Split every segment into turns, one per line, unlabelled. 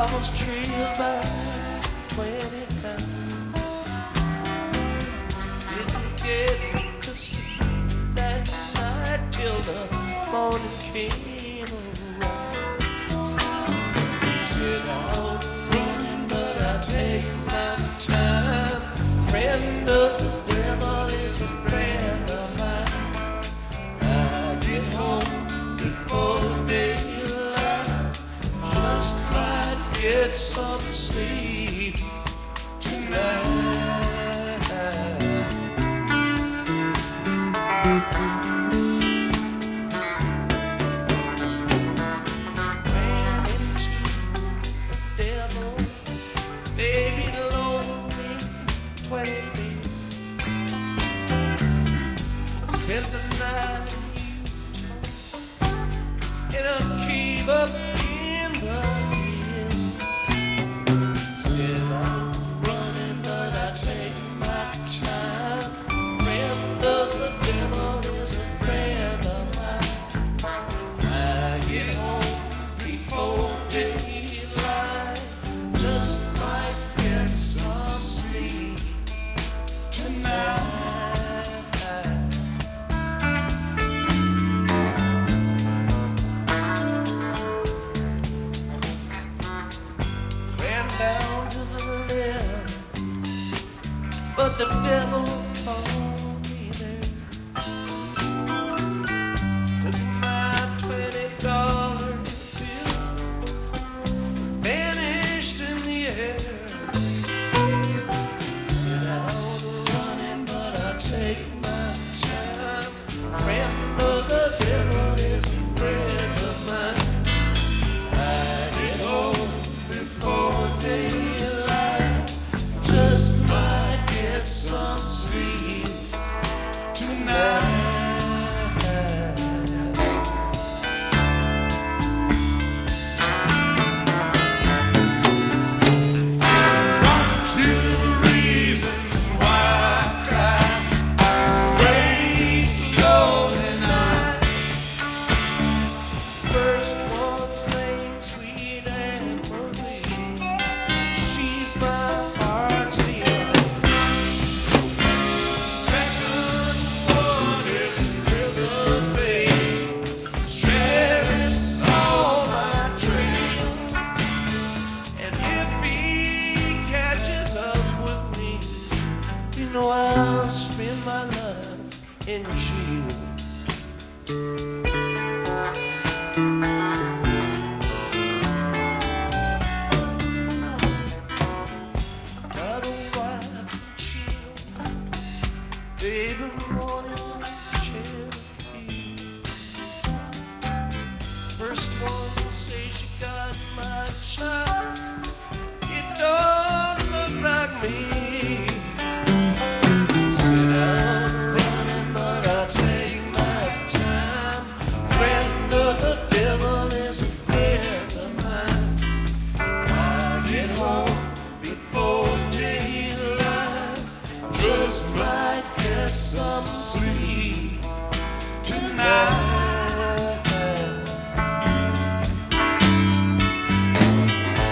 was trailed by 20 pounds. Didn't get to sleep that night till the morning came around. Said I'll run, but I take my time. Friend of the devil is a friend of mine. I get home before daylight, just might get some sleep tonight. Ran into the devil, baby loaned me 20. Spent the night in a cave up in the hills. Said I'm running, but I take my time. Friend of the devil is a friend of mine. I get home before daylight, just might get some sleep tonight. Down to the left, but the devil called me there. Took my $20 bill, vanished in the air. Said out running, but I take my time. Friend of the devil is a friend of mine. I get home before daylight, just might get some sleep tonight. Got two reasons why I cry, raised lonely night. First one's named Sweet Anne Marie. She's my heart's delight. Second one is Prison Babe. Sheriff's on my trail, and if he catches up with me, you know I'll spend my life in jail. Got a wife and children, baby morning Cherokee. First one says she got my child, it don't look like me. Sit out running, but I take my time. Friend of the devil is a friend of mine. I get home before daylight, just might get some sleep tonight.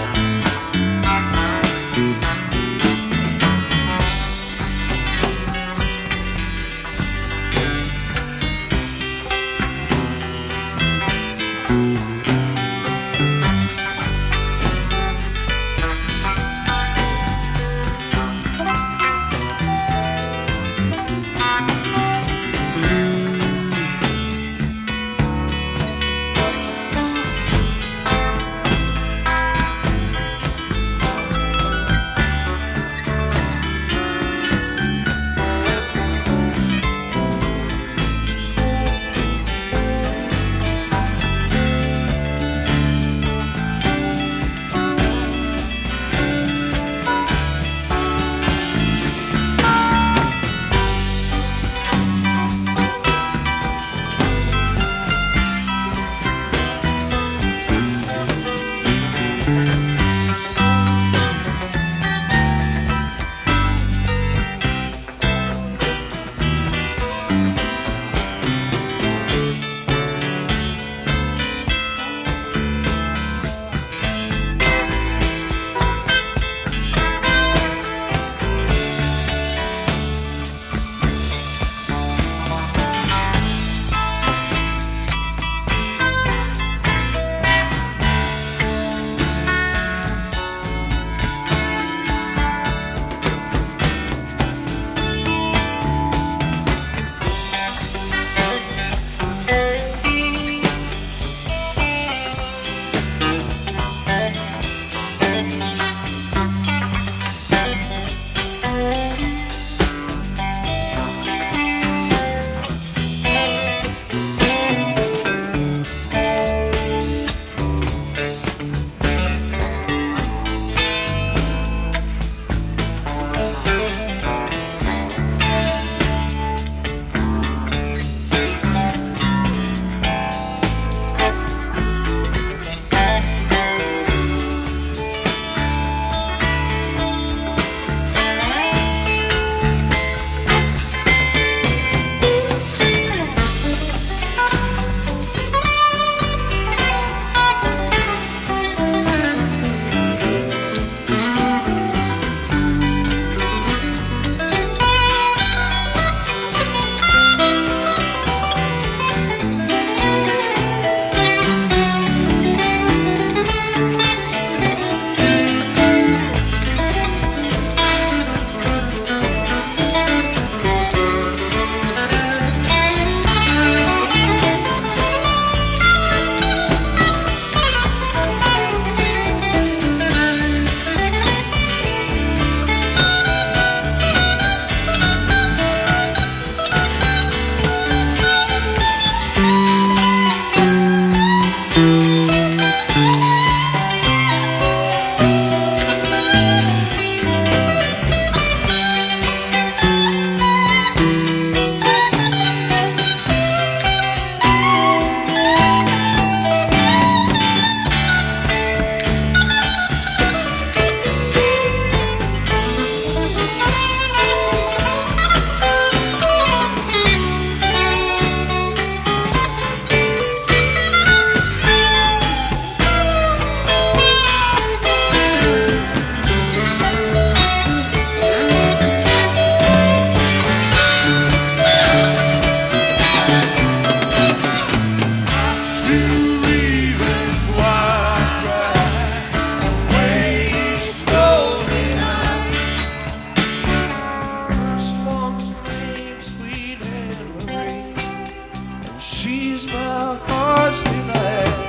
my heart's delight.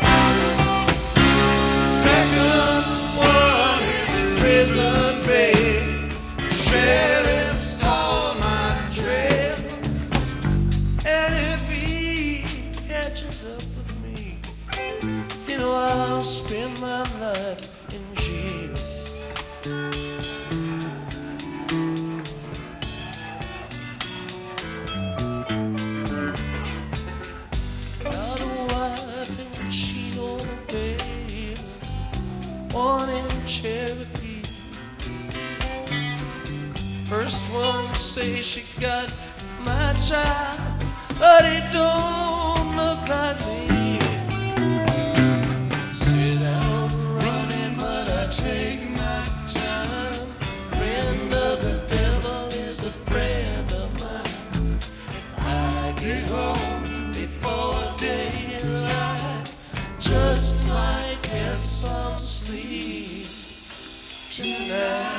Second one is prison babe. Sheriff's on my trail. And if he catches up with me, you know I'll spend my life in jail. Got a wife in Chino, babe, one in Cherokee. First one say she got my child, but it don't look like me. Sit out running, but I take my time. Friend of the devil is a friend of mine. I get home before daylight, just might get some sleep tonight.